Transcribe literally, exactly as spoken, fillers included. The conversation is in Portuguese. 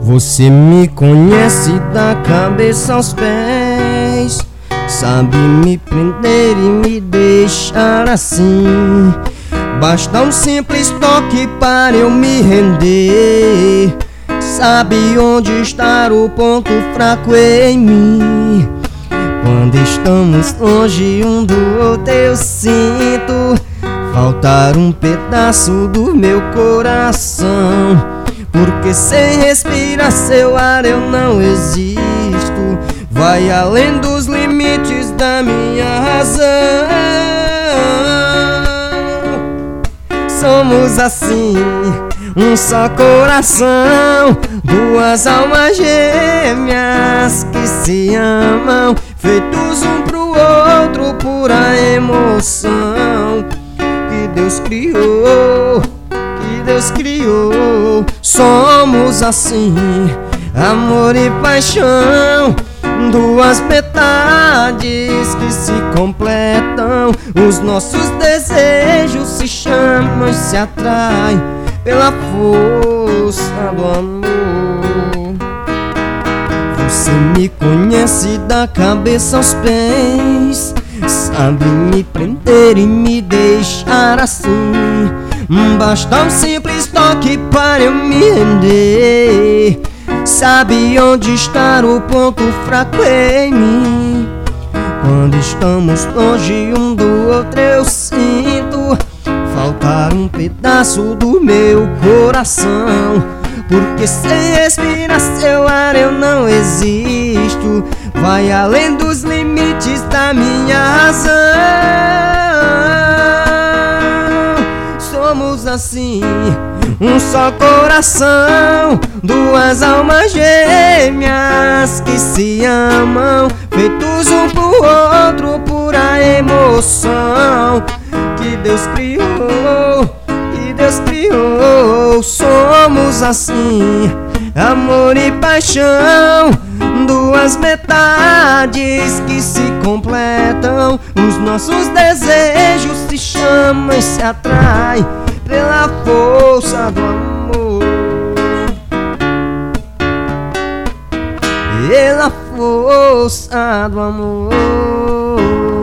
Você me conhece da cabeça aos pés, sabe me prender e me deixar assim. Basta um simples toque para eu me render. Sabe onde está o ponto fraco em mim. Quando estamos longe um do outro eu sinto faltar um pedaço do meu coração. Porque sem respirar seu ar eu não existo. Vai além dos limites da minha razão. Somos assim, um só coração, duas almas gêmeas que se amam, feitos um pro outro, pura emoção que Deus criou, que Deus criou. Somos assim, amor e paixão, duas metades que se completam. Os nossos desejos se chamam e se atraem pela força do amor. Você me conhece da cabeça aos pés, sabe me prender e me deixar assim. Basta um simples toque para eu me render. Sabe onde está o ponto fraco em mim. Quando estamos longe um do outro eu sinto faltar um pedaço do meu coração. Porque sem respirar seu ar eu não existo. Vai além dos limites da minha razão. Somos assim, um só coração, duas almas gêmeas que se amam, feitos um pro outro, pura emoção que Deus criou, que Deus criou. Somos assim, amor e paixão, duas metades que se completam. Os nossos desejos se chamam e se atraem pela força do amor, pela força do amor.